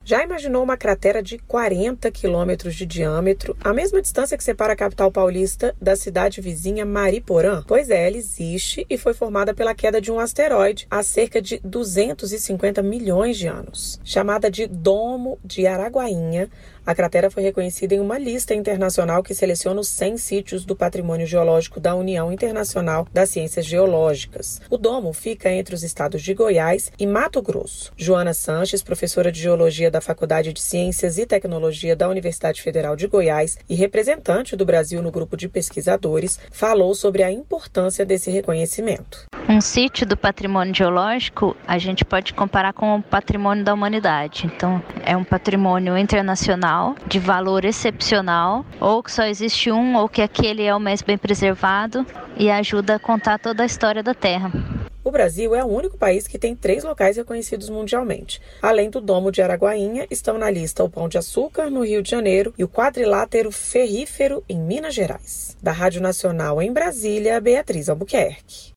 Já imaginou uma cratera de 40 quilômetros de diâmetro, a mesma distância que separa a capital paulista da cidade vizinha Mariporã? Pois é, ela existe e foi formada pela queda de um asteroide há cerca de 250 milhões de anos. Chamada de Domo de Araguainha, a cratera foi reconhecida em uma lista internacional que seleciona os 100 sítios do patrimônio geológico da União Internacional das Ciências Geológicas. O domo fica entre os estados de Goiás e Mato Grosso. Joana Sanches, professora de Geologia da Faculdade de Ciências e Tecnologia da Universidade Federal de Goiás e representante do Brasil no grupo de pesquisadores, falou sobre a importância desse reconhecimento. Um sítio do patrimônio geológico a gente pode comparar com o patrimônio da humanidade. Então, é um patrimônio internacional de valor excepcional, ou que só existe um, ou que aquele é o mais bem preservado e ajuda a contar toda a história da Terra. O Brasil é o único país que tem 3 locais reconhecidos mundialmente. Além do Domo de Araguainha, estão na lista o Pão de Açúcar, no Rio de Janeiro, e o Quadrilátero Ferrífero, em Minas Gerais. Da Rádio Nacional em Brasília, Beatriz Albuquerque.